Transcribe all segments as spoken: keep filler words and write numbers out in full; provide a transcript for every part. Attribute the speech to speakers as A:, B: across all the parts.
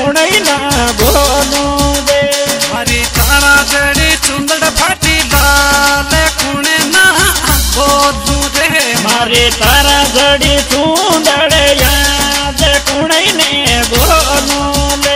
A: कुणई ना बोलू दे।
B: मारी तारा जड़ी चुंदड़ फाटी लाल कुणे ना बोलू रे।
A: मारी तारा जड़ी चुंदड़ याद कुणई ने बोलू दे।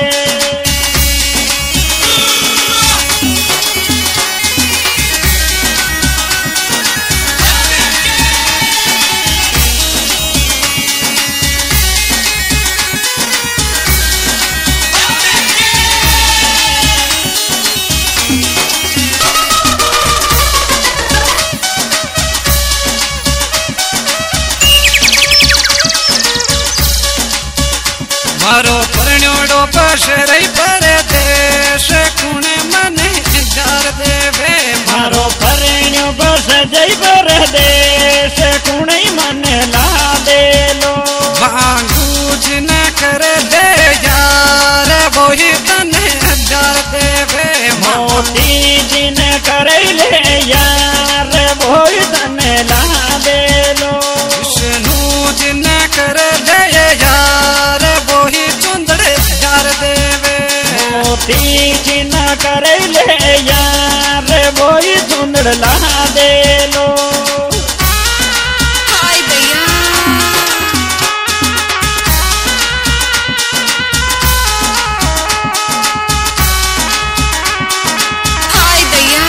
B: मारो परण्योड़ो पशरई परदेश कुणे मने जार देवे।
A: मारो परण्यो बस जई परदेश कुणे मने ला दे लो।
B: भांगू जिन कर दे यार वही तने जार देवे।
A: मोती जिन कर ले यार वही तने ला दे लो।
B: विष्णु जिन कर दे यार वही चुंदड़े जार देवे।
A: मोती जिन कर ले यार वही चुंदड़ ला दे लो।
C: हाय भैया हाय भैया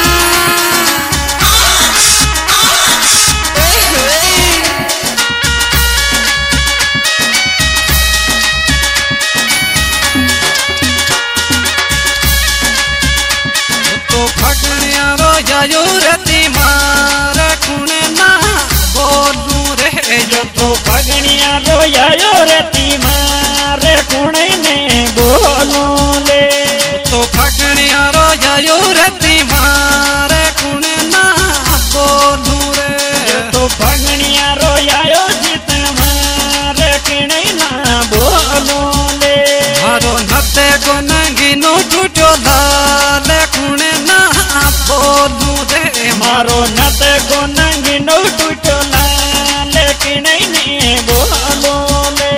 B: तो फगणिया रो जायो रती मार कुणे ना बोलू रे।
A: जो तो पगड़िया रोयायो रती मारे कुणे ने बोलू ले।
B: तो फगणिया रो जायो रती मार कुणे ना बोलू रे।
A: जो तो पगड़िया रोयायो जित मारे किणे ना बोलू ले।
B: मारो नते को नंगी नो टूटो लाल कुणे ना बोलू रे।
A: मारो नत को नंगी नो टूटो लाल किणे ने बोलू ले।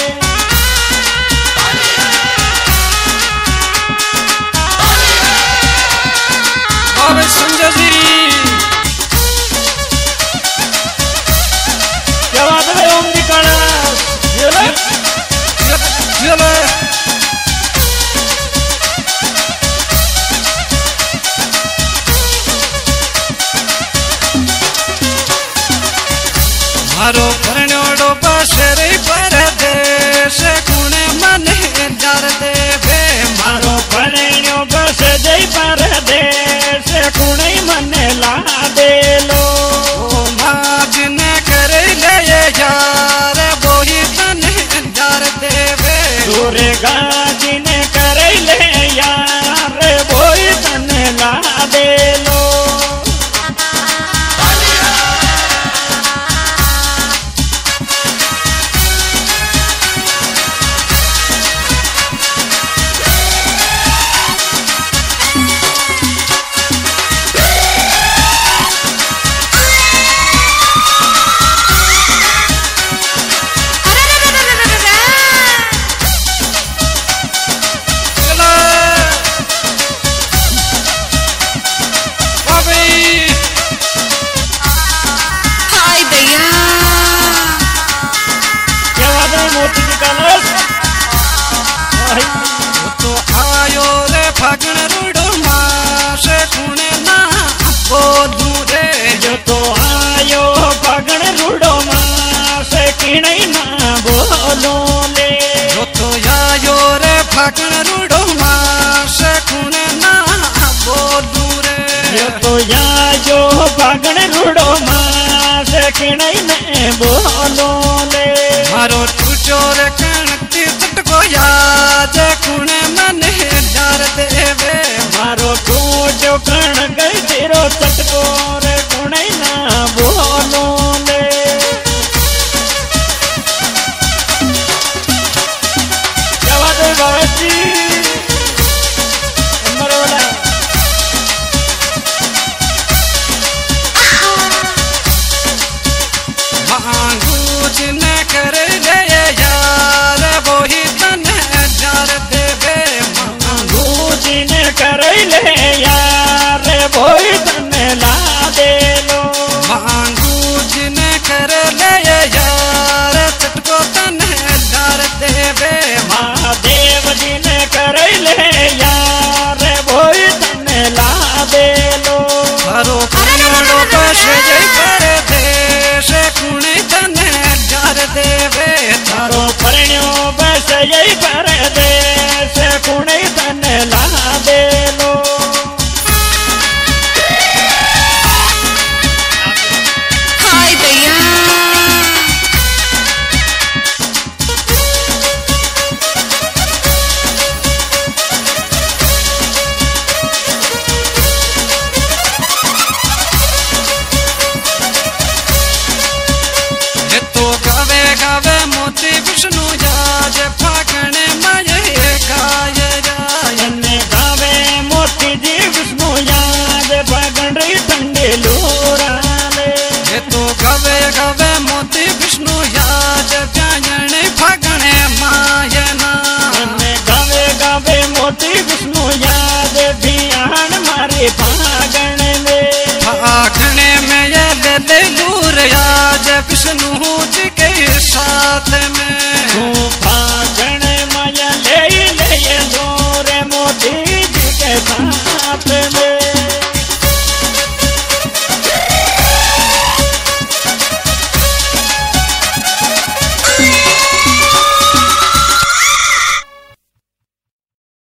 B: अबे संजय जी
A: क्या बात है ओम जी काना ये ले
B: ये ले मारो परण्योड़ो पशरे परदेश कुणे मने जार देवे।
A: मारो परण्यो बस जई परदेश कुणे मने ला दे लो।
B: माज ने कर ले यार वही तने जार देवे।
A: दूरे गाजी ने कर ले यार वही तने ला दे लो।
C: हाय भैया
A: क्या बात है मोती जी कलश
B: तो आयो रे फगण रूडो मास कुणे ना बोलू रे।
A: जो तो आयो पगड़ रूडो मास किणे ना बोलो ले।
B: जो तो आयो रे फगण रूडो मास कुणे ना बोलू रे।
A: जो तो आयो पगड़ रूडो मास किणे ने बोलो ले।
B: मारो टूचो रे कणती तटको याद कुणे मने जार देवे।
A: मारो तू जो कण गई तेरो तटको रे कुणे ना बोलो ले। क्या बात है बाबा जी ले यार भोई तने ला दे लो
B: मांगू जिने कर ले यार चटको तने डार देवे
A: महादेव जी ने कर ले यार भोई तने ला दे लो
B: हरो पुण्योड़ो बस जय पर देश कुणे तने डार देवे
A: तारो परण्यो बस जय पर देश कुणे तने ला दे लो
C: हाय दैया
B: ये तो गावे गावे मोती विष्णु जाज फागणे माये गाय जाय
A: तने गावे मोती जी विष्णु याद भगन री ठंडे लोराले
B: ये तो गावे गावे मोती विष्णु याज व्यायणे फागणे मायना
A: तने गावे गावे मोती विष्णु याद भियान मारे भागण में
B: फागणे में ये ले लूर याज विष्णु